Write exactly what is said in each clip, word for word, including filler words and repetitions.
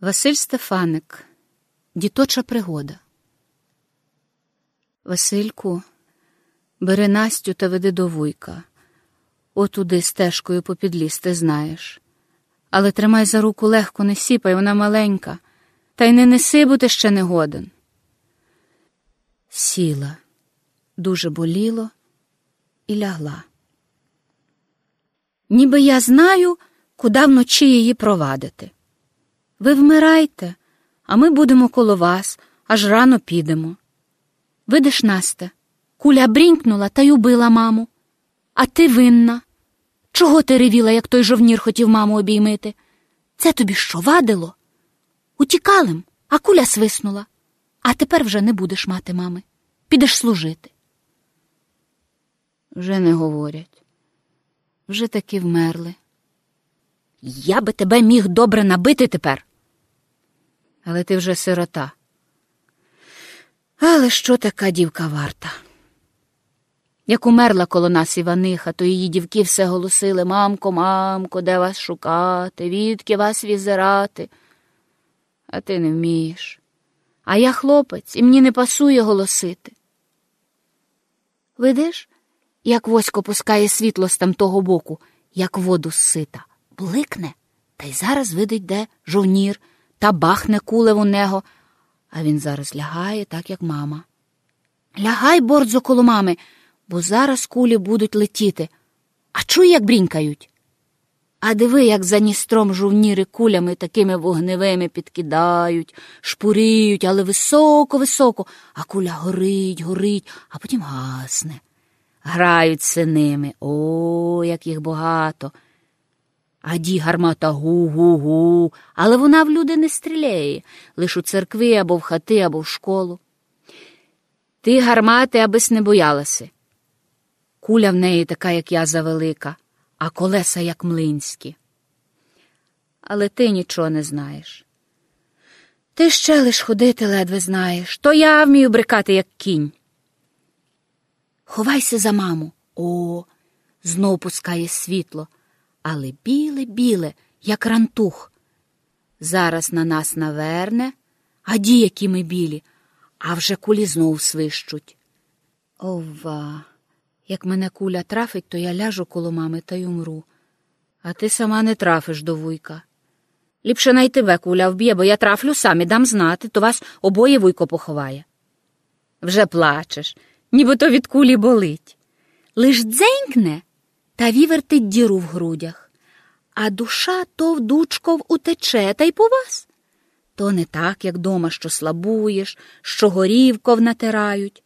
Василь Стефаник. Діточа пригода. Васильку, бери Настю та веди до вуйка. Отуди стежкою попід ліс, ти знаєш. Але тримай за руку легко, не сіпай, вона маленька. Та й не неси, бо ти ще не годен. Сіла. Дуже боліло і лягла. Ніби я знаю, куди вночі її провадити. Ви вмирайте, а ми будемо коло вас, аж рано підемо. Видиш, Настя, куля брінькнула та й убила маму. А ти винна. Чого ти ревіла, як той жовнір хотів маму обіймити? Це тобі що, вадило? Утікалим, а куля свиснула. А тепер вже не будеш мати мами. Підеш служити. Вже не говорять. Вже таки вмерли. Я би тебе міг добре набити тепер. Але ти вже сирота. Але що така дівка варта? Як умерла коло нас Іваниха, то її дівки все голосили: «Мамко, мамко, де вас шукати, відки вас візирати?» А ти не вмієш. А я хлопець, і мені не пасує голосити. Видиш, як Восько пускає світло з тамтого боку, як воду з сита. Бликне, та й зараз видить, де жовнір, та бахне кулев у него, а він зараз лягає, так, як мама. Лягай, бордзо, коло мами, бо зараз кулі будуть летіти. А чуй, як брінькають? А диви, як за Дністром жовніри кулями такими вогневими підкидають, шпуріють, але високо-високо, а куля горить, горить, а потім гасне. Грають синими, о, як їх багато. А ді гармата гу-гу-гу, але вона в люди не стріляє, лиш у церкви або в хати, або в школу. Ти гармати абись не боялася. Куля в неї така, як я, завелика, а колеса, як млинські. Але ти нічого не знаєш. Ти ще лиш ходити ледве знаєш, то я вмію брикати, як кінь. Ховайся за маму. О, знов пускає світло, але біле-біле, як рантух. Зараз на нас наверне, а ді, які ми білі, а вже кулі знов свищуть. Ова, як мене куля трафить, то я ляжу коло мами та й умру. А ти сама не трафиш до вуйка. Ліпше най тебе куля вб'є, бо я трафлю сам і дам знати, то вас обоє вуйко поховає. Вже плачеш, ніби то від кулі болить. Лиш дзенькне, та вівертить діру в грудях, а душа то вдучков утече, та й по вас. То не так, як дома, що слабуєш, що горівков натирають.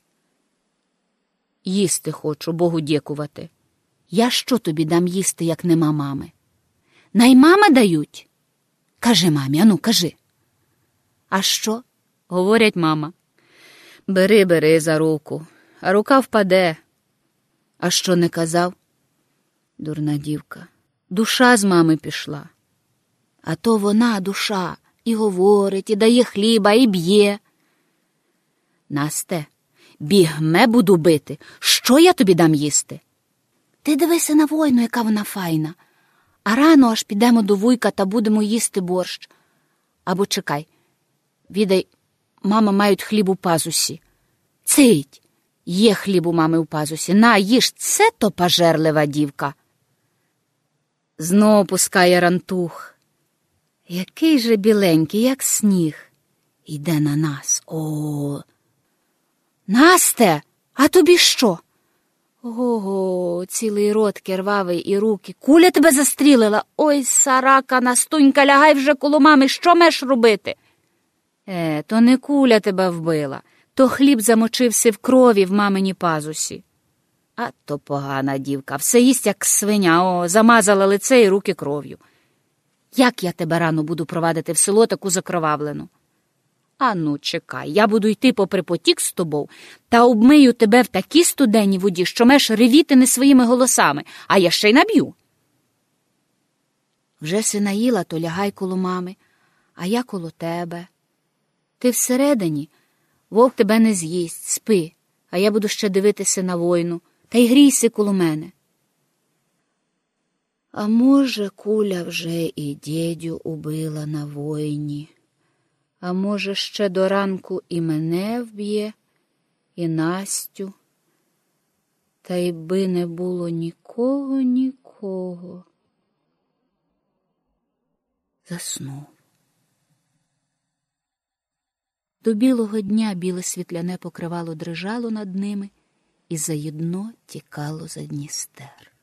Їсти хочу, Богу дякувати. Я що тобі дам їсти, як нема мами? Най мами дають? Кажи мамі, ану, кажи. А що? Говорять, мама. Бери, бери за руку, а рука впаде. А що не казав? Дурна дівка. Душа з мами пішла. А то вона, душа, і говорить, і дає хліба, і б'є. Насте, бігме буду бити. Що я тобі дам їсти? Ти дивися на войну, яка вона файна. А рано аж підемо до вуйка та будемо їсти борщ. Або чекай. Відай, мама мають хліб у пазусі. Цить, є хліб у мами у пазусі. На, їж, це то пожерлива дівка. Знов пускає рантух. Який же біленький, як сніг. Йде на нас. О! Насте, а тобі що? Ого, цілий рот кирвавий і руки. Куля тебе застрілила. Ой, сарака, Настунька, лягай вже коло мами. Що меш робити? Е, то не куля тебе вбила. То хліб замочився в крові в мамині пазусі. А то погана дівка. Все їсть, як свиня. О, замазала лице і руки кров'ю. Як я тебе рано буду провадити в село таку закровавлену? Ану, чекай, я буду йти попри потік з тобою та обмию тебе в такій студенній воді, що меш ревіти не своїми голосами, а я ще й наб'ю. Вже си наїла, то лягай коло мами, а я коло тебе. Ти всередині, вовк тебе не з'їсть, спи, а я буду ще дивитися на войну, та й грійся коло мене. А може, куля вже і дідю убила на войні. А може, ще до ранку і мене вб'є, і Настю. Та й би не було нікого, нікого. Заснув. До білого дня біле світляне покривало дрижало над ними і заєдно тікало за Дністер.